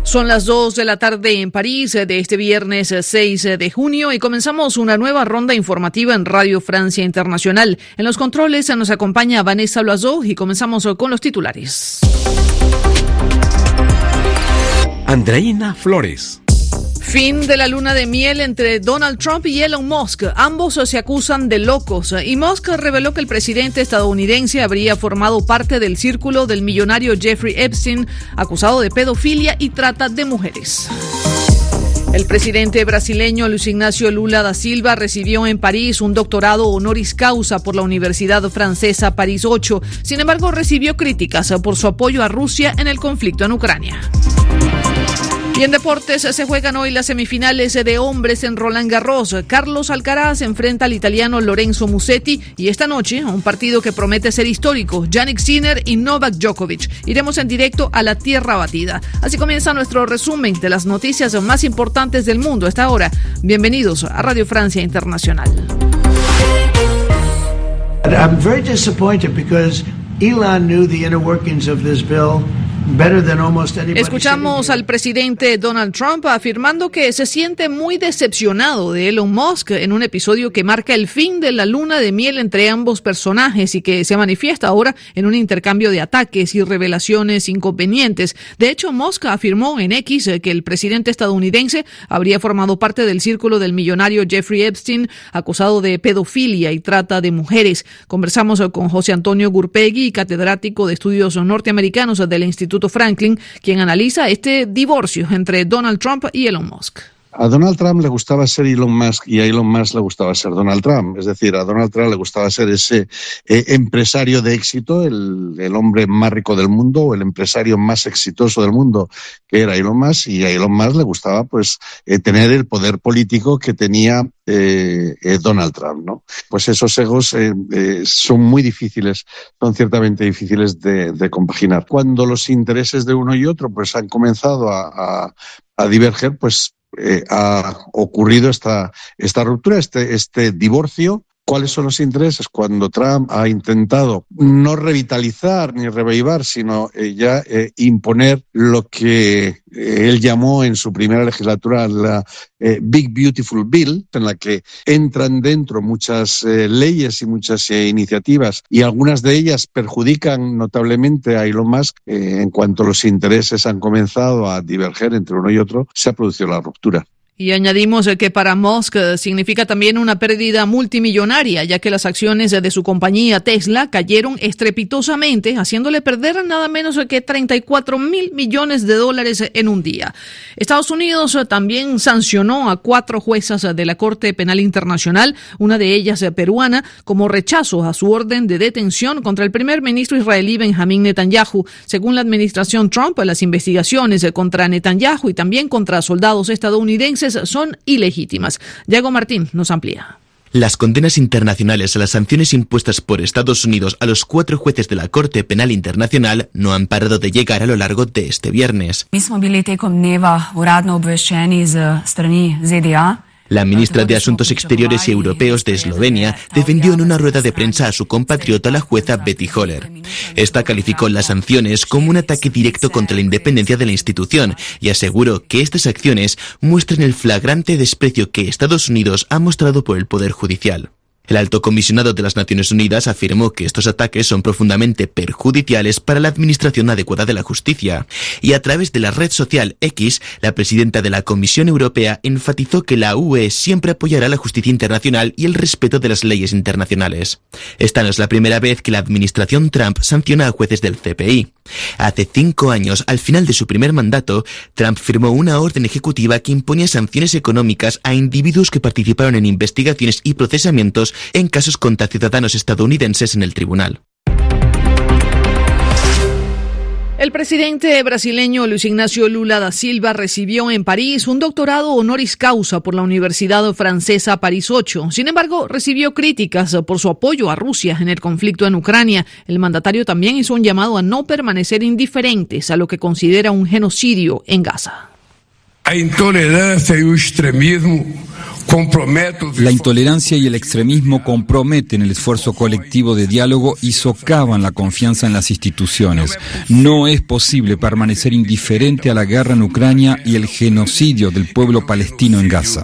Son las 2 de la tarde en París de este viernes 6 de junio y comenzamos una nueva ronda informativa en Radio Francia Internacional. En los controles nos acompaña Vanessa Loiseau y comenzamos con los titulares. Andreina Flores. Fin de la luna de miel entre Donald Trump y Elon Musk. Ambos se acusan de locos y Musk reveló que el presidente estadounidense habría formado parte del círculo del millonario Jeffrey Epstein, acusado de pedofilia y trata de mujeres. El presidente brasileño Luiz Inácio Lula da Silva recibió en París un doctorado honoris causa por la Universidad Francesa París 8. Sin embargo, recibió críticas por su apoyo a Rusia en el conflicto en Ucrania. Y en deportes se juegan hoy las semifinales de hombres en Roland Garros. Carlos Alcaraz enfrenta al italiano Lorenzo Musetti y esta noche un partido que promete ser histórico, Jannik Sinner y Novak Djokovic. Iremos en directo a la tierra batida. Así comienza nuestro resumen de las noticias más importantes del mundo a esta hora. Bienvenidos a Radio Francia Internacional. I'm very disappointed because Elon knew the inner workings of this bill. Escuchamos al presidente Donald Trump afirmando que se siente muy decepcionado de Elon Musk en un episodio que marca el fin de la luna de miel entre ambos personajes y que se manifiesta ahora en un intercambio de ataques y revelaciones inconvenientes. De hecho, Musk afirmó en X que el presidente estadounidense habría formado parte del círculo del millonario Jeffrey Epstein, acusado de pedofilia y trata de mujeres. Conversamos con José Antonio Gurpegui, catedrático de estudios norteamericanos del Instituto Franklin, quien analiza este divorcio entre Donald Trump y Elon Musk. A Donald Trump le gustaba ser Elon Musk y a Elon Musk le gustaba ser Donald Trump. Es decir, a Donald Trump le gustaba ser ese empresario de éxito, el hombre más rico del mundo o el empresario más exitoso del mundo, que era Elon Musk, y a Elon Musk le gustaba pues tener el poder político que tenía Donald Trump, ¿no? Pues esos egos son muy difíciles, son ciertamente difíciles de compaginar. Cuando los intereses de uno y otro pues han comenzado a diverger, pues ha ocurrido esta ruptura, este divorcio. ¿Cuáles son los intereses? Cuando Trump ha intentado no revitalizar ni reavivar, sino ya imponer lo que él llamó en su primera legislatura la Big Beautiful Bill, en la que entran dentro muchas leyes y muchas iniciativas, y algunas de ellas perjudican notablemente a Elon Musk. En cuanto los intereses han comenzado a diverger entre uno y otro, se ha producido la ruptura. Y añadimos que para Musk significa también una pérdida multimillonaria, ya que las acciones de su compañía Tesla cayeron estrepitosamente, haciéndole perder nada menos que $34,000 millones en un día. Estados Unidos también sancionó a 4 juezas de la Corte Penal Internacional, una de ellas peruana, como rechazo a su orden de detención contra el primer ministro israelí Benjamín Netanyahu. Según la administración Trump, las investigaciones contra Netanyahu y también contra soldados estadounidenses son ilegítimas. Diego Martín nos amplía. Las condenas internacionales a las sanciones impuestas por Estados Unidos a los 4 jueces de la Corte Penal Internacional no han parado de llegar a lo largo de este viernes. La ministra de Asuntos Exteriores y Europeos de Eslovenia defendió en una rueda de prensa a su compatriota, la jueza Betty Holler. Esta calificó las sanciones como un ataque directo contra la independencia de la institución y aseguró que estas acciones muestran el flagrante desprecio que Estados Unidos ha mostrado por el Poder Judicial. El alto comisionado de las Naciones Unidas afirmó que estos ataques son profundamente perjudiciales para la administración adecuada de la justicia. Y a través de la red social X, la presidenta de la Comisión Europea enfatizó que la UE siempre apoyará la justicia internacional y el respeto de las leyes internacionales. Esta no es la primera vez que la administración Trump sanciona a jueces del CPI. Hace 5 años, al final de su primer mandato, Trump firmó una orden ejecutiva que imponía sanciones económicas a individuos que participaron en investigaciones y procesamientos en casos contra ciudadanos estadounidenses en el tribunal. El presidente brasileño Luiz Inácio Lula da Silva recibió en París un doctorado honoris causa por la Universidad Francesa París 8. Sin embargo, recibió críticas por su apoyo a Rusia en el conflicto en Ucrania. El mandatario también hizo un llamado a no permanecer indiferentes a lo que considera un genocidio en Gaza. La intolerancia y el extremismo La intolerancia y el extremismo comprometen el esfuerzo colectivo de diálogo y socavan la confianza en las instituciones. No es posible permanecer indiferente a la guerra en Ucrania y el genocidio del pueblo palestino en Gaza.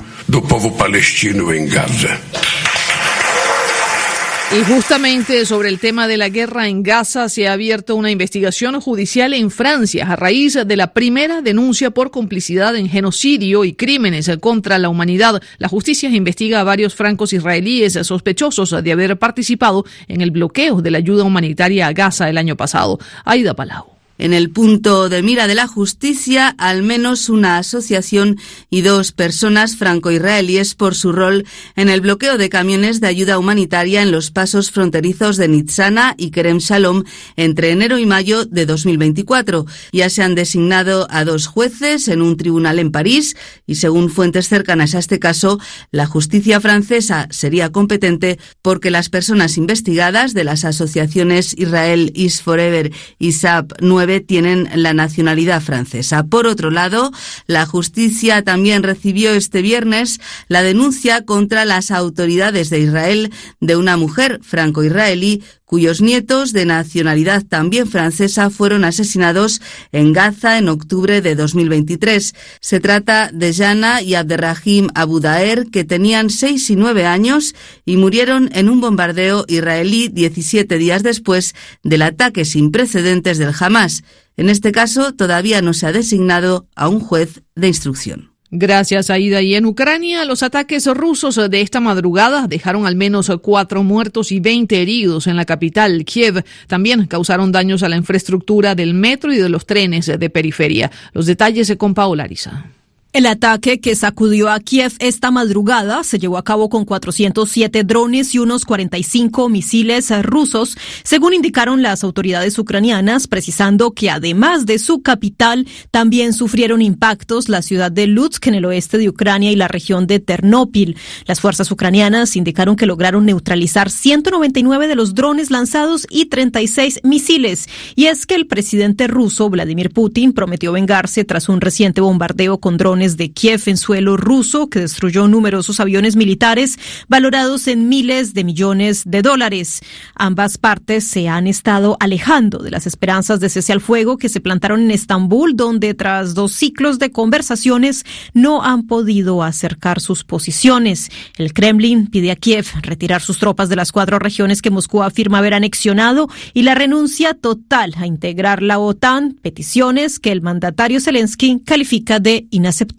Y justamente sobre el tema de la guerra en Gaza se ha abierto una investigación judicial en Francia a raíz de la primera denuncia por complicidad en genocidio y crímenes contra la humanidad. La justicia investiga a varios francos israelíes sospechosos de haber participado en el bloqueo de la ayuda humanitaria a Gaza el año pasado. Aida Palau. En el punto de mira de la justicia, al menos una asociación y 2 personas franco-israelíes por su rol en el bloqueo de camiones de ayuda humanitaria en los pasos fronterizos de Nitzana y Kerem Shalom entre enero y mayo de 2024. Ya se han designado a 2 jueces en un tribunal en París y, según fuentes cercanas a este caso, la justicia francesa sería competente porque las personas investigadas de las asociaciones Israel is Forever y SAP 9 tienen la nacionalidad francesa. Por otro lado, la justicia también recibió este viernes la denuncia contra las autoridades de Israel de una mujer franco-israelí cuyos nietos de nacionalidad también francesa fueron asesinados en Gaza en octubre de 2023. Se trata de Jana y Abderrahim Abu Daher, que tenían 6 y 9 años y murieron en un bombardeo israelí 17 días después del ataque sin precedentes del Hamás. En este caso, todavía no se ha designado a un juez de instrucción. Gracias, Aida. Y en Ucrania, los ataques rusos de esta madrugada dejaron al menos 4 muertos y 20 heridos en la capital, Kiev. También causaron daños a la infraestructura del metro y de los trenes de periferia. Los detalles con Paola Ariza. El ataque que sacudió a Kiev esta madrugada se llevó a cabo con 407 drones y unos 45 misiles rusos, según indicaron las autoridades ucranianas, precisando que además de su capital, también sufrieron impactos la ciudad de Lutsk en el oeste de Ucrania y la región de Ternópil. Las fuerzas ucranianas indicaron que lograron neutralizar 199 de los drones lanzados y 36 misiles. Y es que el presidente ruso, Vladimir Putin, prometió vengarse tras un reciente bombardeo con drones de Kiev en suelo ruso que destruyó numerosos aviones militares valorados en miles de millones de dólares. Ambas partes se han estado alejando de las esperanzas de cese al fuego que se plantaron en Estambul, donde tras 2 ciclos de conversaciones no han podido acercar sus posiciones. El Kremlin pide a Kiev retirar sus tropas de las 4 regiones que Moscú afirma haber anexionado y la renuncia total a integrar la OTAN, peticiones que el mandatario Zelensky califica de inaceptables.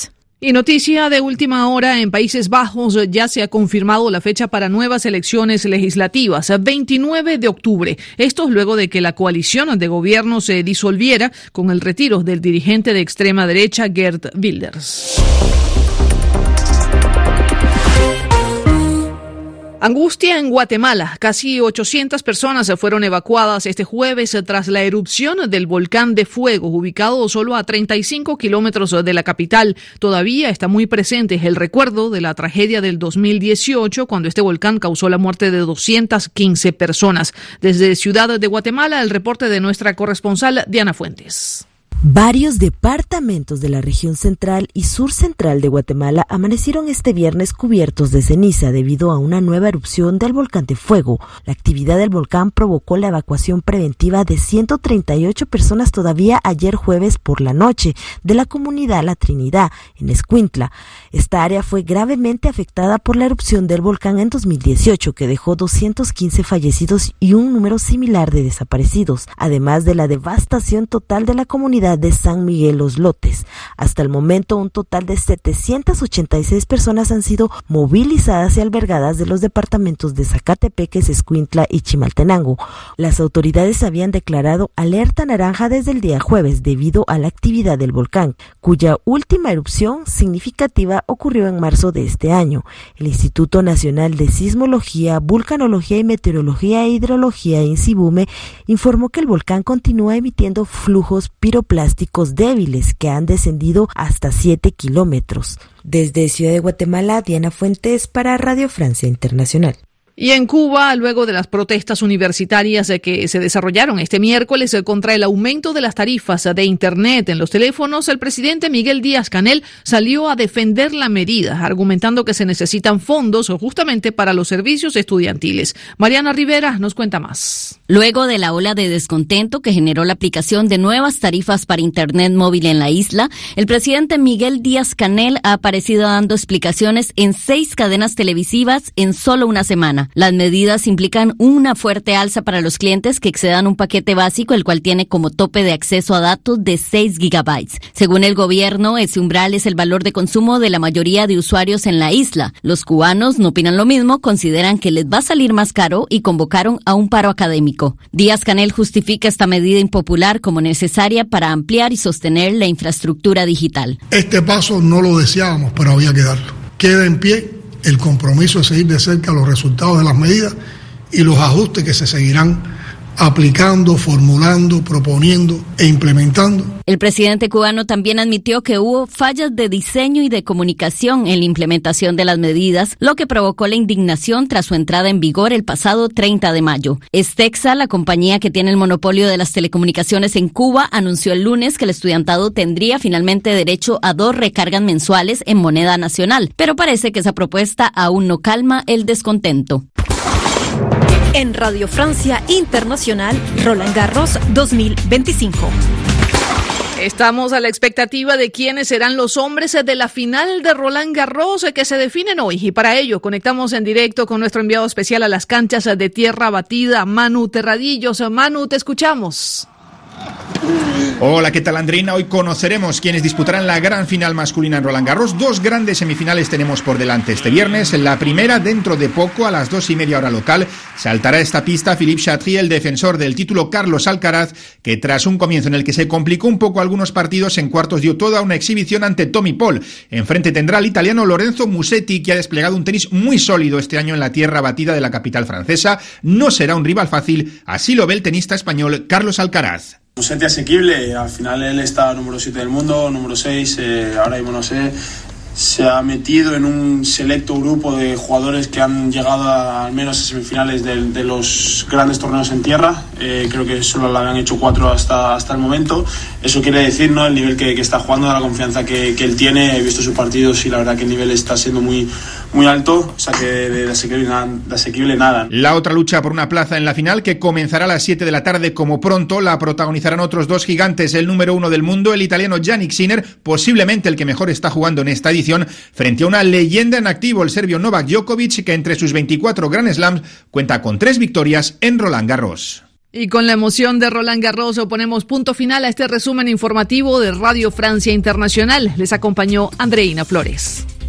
Y noticia de última hora, en Países Bajos ya se ha confirmado la fecha para nuevas elecciones legislativas, 29 de octubre. Esto luego de que la coalición de gobierno se disolviera con el retiro del dirigente de extrema derecha Geert Wilders. Angustia en Guatemala. Casi 800 personas fueron evacuadas este jueves tras la erupción del volcán de fuego, ubicado solo a 35 kilómetros de la capital. Todavía está muy presente el recuerdo de la tragedia del 2018, cuando este volcán causó la muerte de 215 personas. Desde Ciudad de Guatemala, el reporte de nuestra corresponsal Diana Fuentes. Varios departamentos de la región central y sur central de Guatemala amanecieron este viernes cubiertos de ceniza debido a una nueva erupción del volcán de fuego. La actividad del volcán provocó la evacuación preventiva de 138 personas todavía ayer jueves por la noche de la comunidad La Trinidad, en Escuintla. Esta área fue gravemente afectada por la erupción del volcán en 2018, que dejó 215 fallecidos y un número similar de desaparecidos, además de la devastación total de la comunidad de San Miguel Los Lotes. Hasta el momento, un total de 786 personas han sido movilizadas y albergadas de los departamentos de Zacatepeques, Escuintla y Chimaltenango. Las autoridades habían declarado alerta naranja desde el día jueves debido a la actividad del volcán, cuya última erupción significativa ocurrió en marzo de este año. El Instituto Nacional de Sismología, Vulcanología y Meteorología e Hidrología, INSIBUME, informó que el volcán continúa emitiendo flujos piroplásticos débiles que han descendido hasta 7 kilómetros. Desde Ciudad de Guatemala, Diana Fuentes para Radio Francia Internacional. Y en Cuba, luego de las protestas universitarias que se desarrollaron este miércoles contra el aumento de las tarifas de Internet en los teléfonos, el presidente Miguel Díaz-Canel salió a defender la medida, argumentando que se necesitan fondos justamente para los servicios estudiantiles. Mariana Rivera nos cuenta más. Luego de la ola de descontento que generó la aplicación de nuevas tarifas para Internet móvil en la isla, el presidente Miguel Díaz-Canel ha aparecido dando explicaciones en 6 cadenas televisivas en solo una semana. Las medidas implican una fuerte alza para los clientes que excedan un paquete básico, el cual tiene como tope de acceso a datos de 6 gigabytes. Según el gobierno, ese umbral es el valor de consumo de la mayoría de usuarios en la isla. Los cubanos no opinan lo mismo, consideran que les va a salir más caro y convocaron a un paro académico. Díaz-Canel justifica esta medida impopular como necesaria para ampliar y sostener la infraestructura digital. Este paso no lo deseábamos, pero había que darlo. Queda en pie el compromiso de seguir de cerca los resultados de las medidas y los ajustes que se seguirán aplicando, formulando, proponiendo e implementando. El presidente cubano también admitió que hubo fallas de diseño y de comunicación en la implementación de las medidas, lo que provocó la indignación tras su entrada en vigor el pasado 30 de mayo. Stexa, la compañía que tiene el monopolio de las telecomunicaciones en Cuba, anunció el lunes que el estudiantado tendría finalmente derecho a 2 recargas mensuales en moneda nacional, pero parece que esa propuesta aún no calma el descontento. En Radio Francia Internacional, Roland Garros 2025. Estamos a la expectativa de quiénes serán los hombres de la final de Roland Garros que se definen hoy. Y para ello conectamos en directo con nuestro enviado especial a las canchas de tierra batida, Manu Terradillos. Manu, te escuchamos. Hola, ¿qué tal, Andreina? Hoy conoceremos quiénes disputarán la gran final masculina en Roland Garros. 2 grandes semifinales tenemos por delante este viernes. La primera, dentro de poco, a las 2:30 hora local, saltará a esta pista Philippe Chatrier, el defensor del título Carlos Alcaraz, que tras un comienzo en el que se complicó un poco algunos partidos, en cuartos dio toda una exhibición ante Tommy Paul. Enfrente tendrá al italiano Lorenzo Musetti, que ha desplegado un tenis muy sólido este año en la tierra batida de la capital francesa. No será un rival fácil, así lo ve el tenista español Carlos Alcaraz. Musetti asequible, al final él está número 7 del mundo, número 6, ahora mismo no sé, se ha metido en un selecto grupo de jugadores que han llegado al menos a semifinales de los grandes torneos en tierra. Creo que solo lo habían hecho 4 hasta el momento. Eso quiere decir, ¿no?, el nivel que está jugando, la confianza que él tiene. He visto sus partidos y la verdad que el nivel está siendo muy alto, o sea que de asequible nada. La otra lucha por una plaza en la final, que comenzará a las 7 de la tarde como pronto, la protagonizarán otros 2 gigantes, el número 1 del mundo, el italiano Jannik Sinner, posiblemente el que mejor está jugando en esta edición, frente a una leyenda en activo, el serbio Novak Djokovic, que entre sus 24 Grand Slams cuenta con 3 victorias en Roland Garros. Y con la emoción de Roland Garros ponemos punto final a este resumen informativo de Radio Francia Internacional. Les acompañó Andreina Flores.